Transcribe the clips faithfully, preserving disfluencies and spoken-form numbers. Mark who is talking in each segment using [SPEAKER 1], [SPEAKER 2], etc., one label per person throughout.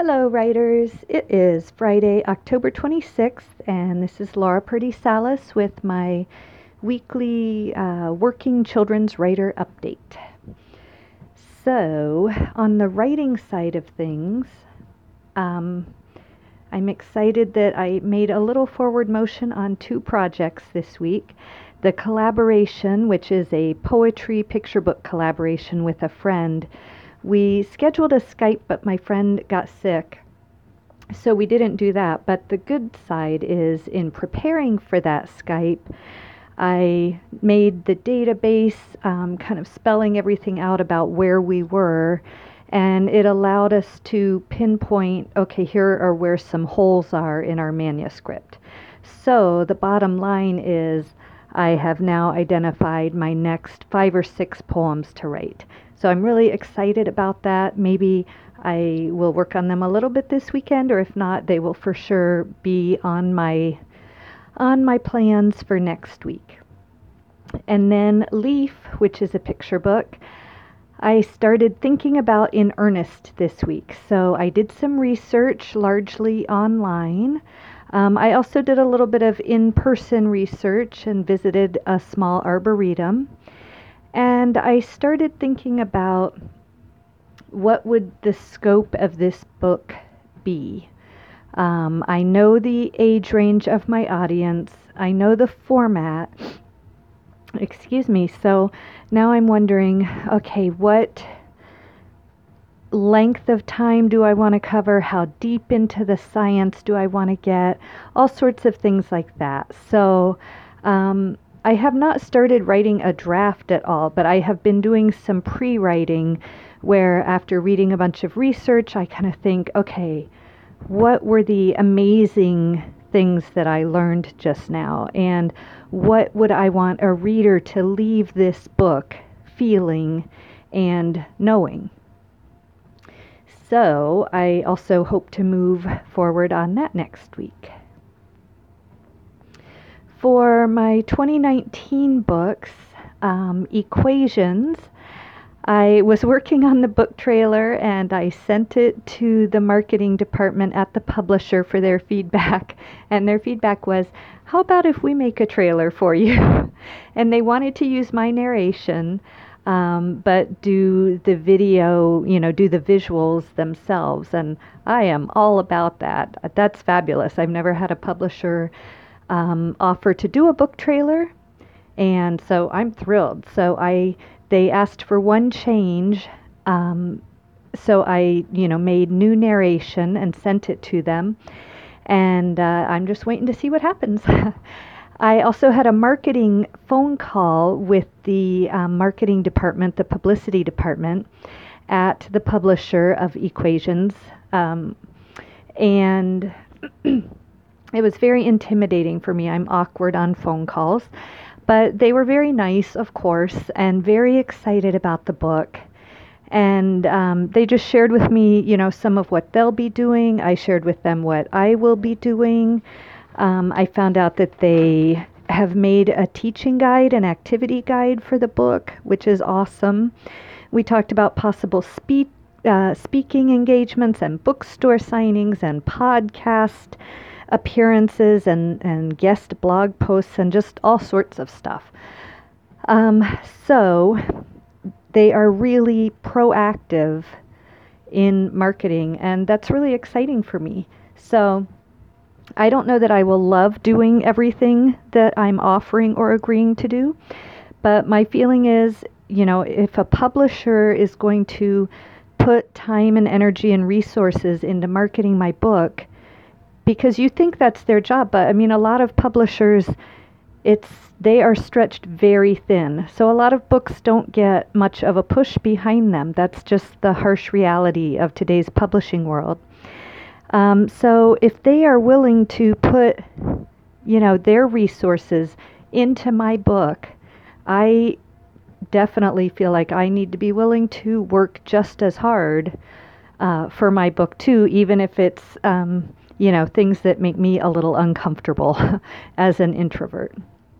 [SPEAKER 1] Hello, writers. It is Friday, October twenty-sixth, and this is Laura Purdy Salas with my weekly uh, Working Children's Writer Update. So, on the writing side of things, um, I'm excited that I made a little forward motion on two projects this week. The collaboration, which is a poetry picture book collaboration with a friend. We scheduled a Skype, but my friend got sick, so we didn't do that. But the good side is, in preparing for that Skype, I made the database, um, kind of spelling everything out about where we were, and it allowed us to pinpoint, okay, here are where some holes are in our manuscript. So the bottom line is, I have now identified my next five or six poems to write. So I'm really excited about that. Maybe I will work on them a little bit this weekend, or if not, they will for sure be on my on my plans for next week. And then Leaf, which is a picture book, I started thinking about in earnest this week. So I did some research, largely online. Um, I also did a little bit of in-person research and visited a small arboretum. And I started thinking about what would the scope of this book be. Um, I know the age range of my audience. I know the format. Excuse me. So now I'm wondering, okay, what length of time do I want to cover? How deep into the science do I want to get? All sorts of things like that. So um, I have not started writing a draft at all, but I have been doing some pre-writing where, after reading a bunch of research, I kind of think, okay, what were the amazing things that I learned just now? And what would I want a reader to leave this book feeling and knowing? So I also hope to move forward on that next week. For my twenty nineteen books, um, Equations, I was working on the book trailer and I sent it to the marketing department at the publisher for their feedback. And their feedback was, how about if we make a trailer for you? And they wanted to use my narration, um, but do the video, you know, do the visuals themselves. And I am all about that. That's fabulous. I've never had a publisher um, offer to do a book trailer. And so I'm thrilled. So I They asked for one change, um, so I, you know, made new narration and sent it to them, and uh, I'm just waiting to see what happens. I also had a marketing phone call with the um, marketing department, the publicity department, at the publisher of Equations, um, and it was very intimidating for me. I'm awkward on phone calls. But they were very nice, of course, and very excited about the book. And um, they just shared with me, you know, some of what they'll be doing. I shared with them what I will be doing. Um, I found out that they have made a teaching guide, an activity guide for the book, which is awesome. We talked about possible speak, uh, speaking engagements and bookstore signings and podcast appearances and, and guest blog posts and just all sorts of stuff. Um, so they are really proactive in marketing, and that's really exciting for me. So I don't know that I will love doing everything that I'm offering or agreeing to do, but my feeling is, you know, if a publisher is going to put time and energy and resources into marketing my book, because you think that's their job, but I mean, a lot of publishers, it's they are stretched very thin. So a lot of books don't get much of a push behind them. That's just the harsh reality of today's publishing world. Um, so if they are willing to put, you know, their resources into my book, I definitely feel like I need to be willing to work just as hard uh, for my book too, even if it's um, you know, things that make me a little uncomfortable as an introvert.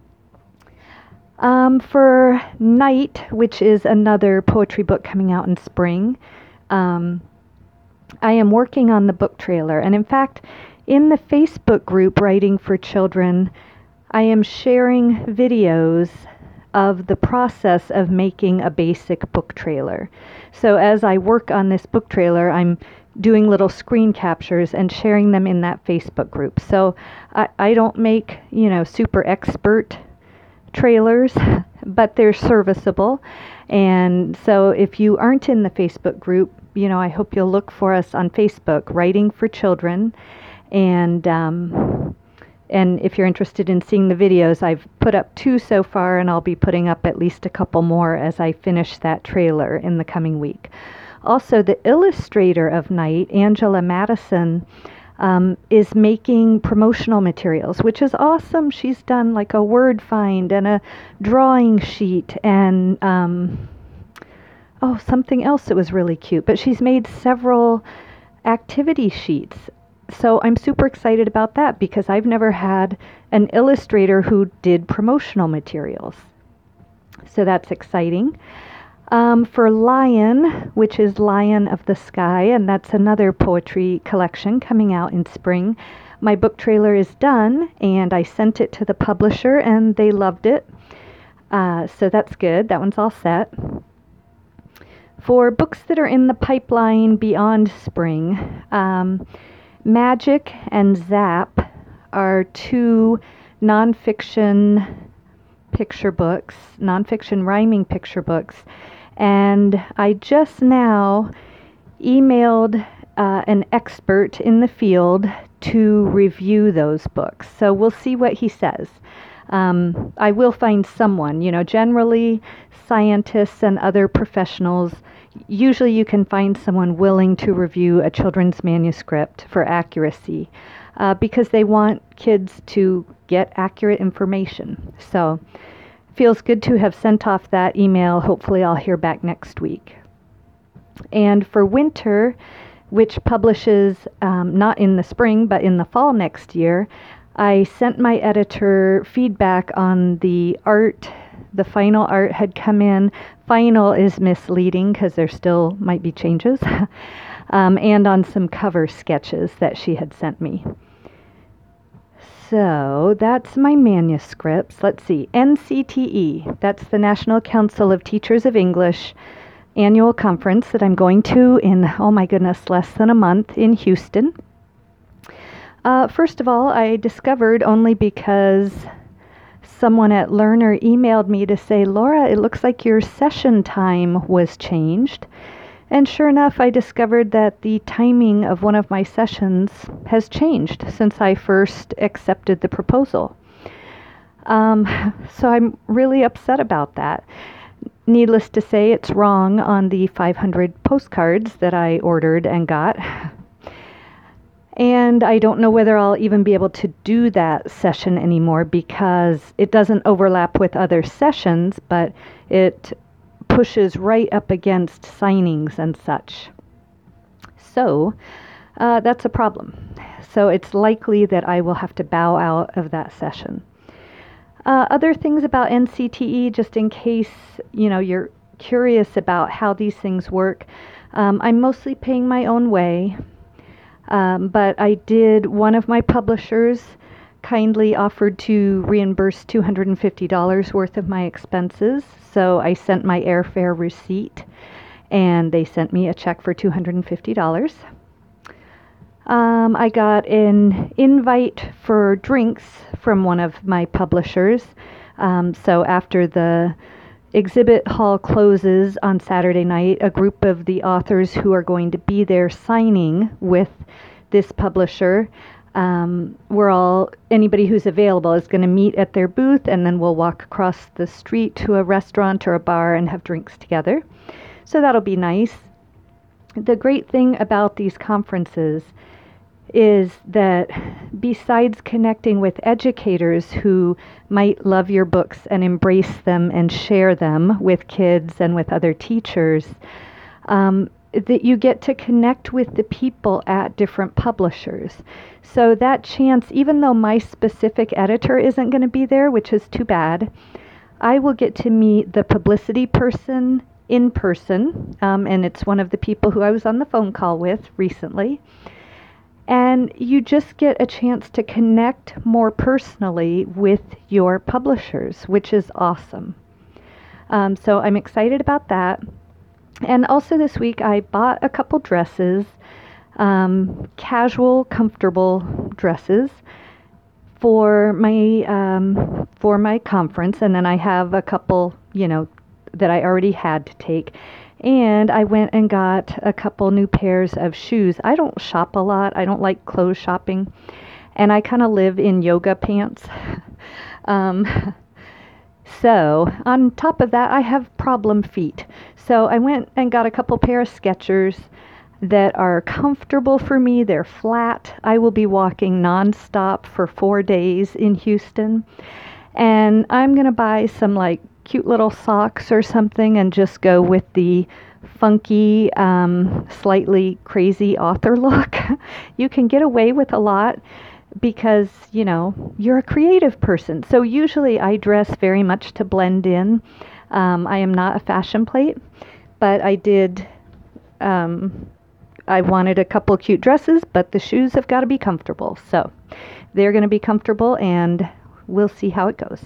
[SPEAKER 1] Um, for Night, which is another poetry book coming out in spring, um, I am working on the book trailer. And in fact, in the Facebook group Writing for Children, I am sharing videos of the process of making a basic book trailer. So as I work on this book trailer, I'm doing little screen captures and sharing them in that Facebook group. So I, I don't make, you know, super expert trailers, but they're serviceable. And so if you aren't in the Facebook group, you know, I hope you'll look for us on Facebook, Writing for Children. And um, and if you're interested in seeing the videos, I've put up two so far, and I'll be putting up at least a couple more as I finish that trailer in the coming week. Also, the illustrator of Night, Angela Madison, um, is making promotional materials, which is awesome. She's done like a word find and a drawing sheet and um, oh, something else that was really cute. But she's made several activity sheets. So I'm super excited about that because I've never had an illustrator who did promotional materials. So that's exciting. Um, for Lion, which is Lion of the Sky, and that's another poetry collection coming out in spring, my book trailer is done, and I sent it to the publisher, and they loved it. Uh, so that's good. That one's all set. For books that are in the pipeline beyond spring, um, Magic and Zap are two nonfiction picture books, nonfiction rhyming picture books. And I just now emailed uh, an expert in the field to review those books. So we'll see what he says. Um, I will find someone, you know, generally scientists and other professionals, usually you can find someone willing to review a children's manuscript for accuracy uh, because they want kids to get accurate information. So feels good to have sent off that email. Hopefully I'll hear back next week. And for Winter, which publishes um, not in the spring but in the fall next year, I sent my editor feedback on the art. The final art had come in. Final is misleading because there still might be changes. um, and on some cover sketches that she had sent me. So that's my manuscripts. Let's see. N C T E, that's the National Council of Teachers of English annual conference that I'm going to in, oh my goodness, less than a month in Houston. Uh, first of all, I discovered only because someone at Learner emailed me to say, Laura, it looks like your session time was changed. And sure enough, I discovered that the timing of one of my sessions has changed since I first accepted the proposal. Um, so I'm really upset about that. Needless to say, it's wrong on the five hundred postcards that I ordered and got. And I don't know whether I'll even be able to do that session anymore because it doesn't overlap with other sessions, but it pushes right up against signings and such. So uh, that's a problem. So it's likely that I will have to bow out of that session. Uh, other things about N C T E, just in case you know you're curious about how these things work, um, I'm mostly paying my own way. Um, but I did, one of my publishers kindly offered to reimburse two hundred fifty dollars worth of my expenses. So I sent my airfare receipt and they sent me a check for two hundred fifty dollars. Um, I got an invite for drinks from one of my publishers. Um, so after the exhibit hall closes on Saturday night, a group of the authors who are going to be there signing with this publisher, um, we're all, anybody who's available is going to meet at their booth, and then we'll walk across the street to a restaurant or a bar and have drinks together. So that'll be nice. The great thing about these conferences is that besides connecting with educators who might love your books and embrace them and share them with kids and with other teachers, um, that you get to connect with the people at different publishers. So that chance, even though my specific editor isn't going to be there, which is too bad, I will get to meet the publicity person in person, um, and it's one of the people who I was on the phone call with recently. And you just get a chance to connect more personally with your publishers, which is awesome. Um, so I'm excited about that. And also this week I bought a couple dresses, um, casual, comfortable dresses for my um, for my conference, and then I have a couple, you know, that I already had to take. And I went and got a couple new pairs of shoes. I don't shop a lot. I don't like clothes shopping, and I kind of live in yoga pants. um, so on top of that, I have problem feet. So I went and got a couple pair of Skechers that are comfortable for me. They're flat. I will be walking nonstop for four days in Houston. And I'm going to buy some like cute little socks or something and just go with the funky, um, slightly crazy author look. You can get away with a lot because, you know, you're a creative person. So usually I dress very much to blend in. Um, I am not a fashion plate, but I did, um, I wanted a couple cute dresses, but the shoes have got to be comfortable. So they're going to be comfortable, and we'll see how it goes.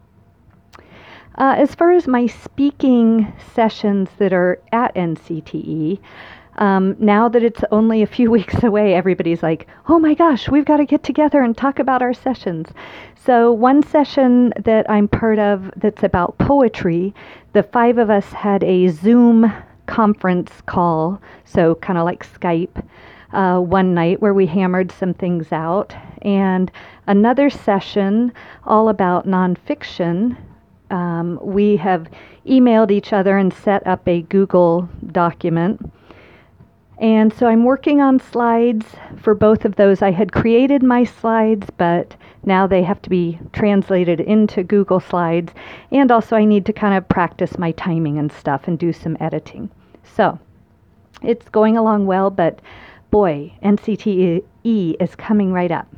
[SPEAKER 1] Uh, as far as my speaking sessions that are at N C T E, um, now that it's only a few weeks away, everybody's like, oh my gosh, we've got to get together and talk about our sessions. So one session that I'm part of that's about poetry, the five of us had a Zoom conference call, so kind of like Skype, uh, one night where we hammered some things out. And another session all about nonfiction. Um, we have emailed each other and set up a Google document. And so I'm working on slides for both of those. I had created my slides, but now they have to be translated into Google Slides. And also I need to kind of practice my timing and stuff and do some editing. So it's going along well, but boy, N C T E is coming right up.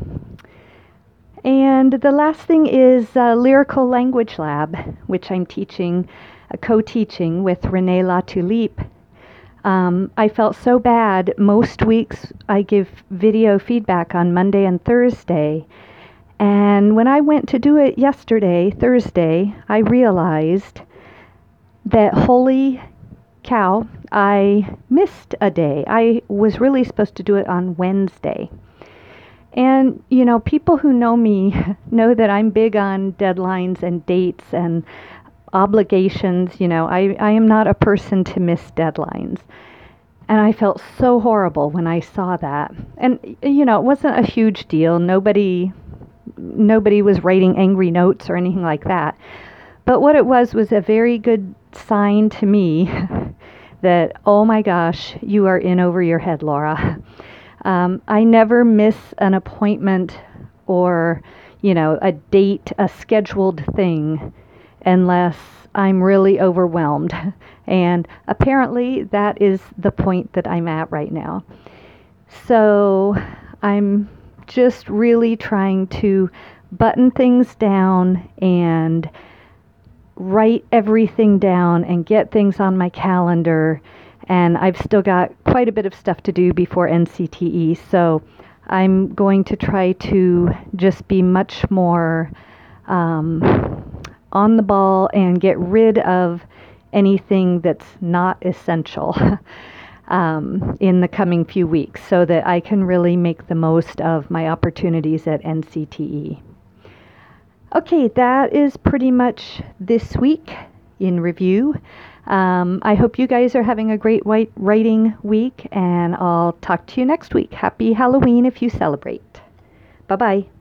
[SPEAKER 1] And the last thing is uh, Lyrical Language Lab, which I'm teaching, uh, co-teaching with Renee Latulippe. Um, I felt so bad. Most weeks I give video feedback on Monday and Thursday. And when I went to do it yesterday, Thursday, I realized that holy cow, I missed a day. I was really supposed to do it on Wednesday. And, you know, people who know me know that I'm big on deadlines and dates and obligations. You know, I, I am not a person to miss deadlines. And I felt so horrible when I saw that. And, you know, it wasn't a huge deal. Nobody, nobody was writing angry notes or anything like that. But what it was was a very good sign to me that, oh my gosh, you are in over your head, Laura. Um, I never miss an appointment or, you know, a date, a scheduled thing, unless I'm really overwhelmed. And apparently that is the point that I'm at right now. So I'm just really trying to button things down and write everything down and get things on my calendar. And I've still got quite a bit of stuff to do before N C T E, so I'm going to try to just be much more um, on the ball and get rid of anything that's not essential um, in the coming few weeks so that I can really make the most of my opportunities at N C T E. Okay, that is pretty much this week in review. Um, I hope you guys are having a great white writing week, and I'll talk to you next week. Happy Halloween if you celebrate. Bye-bye.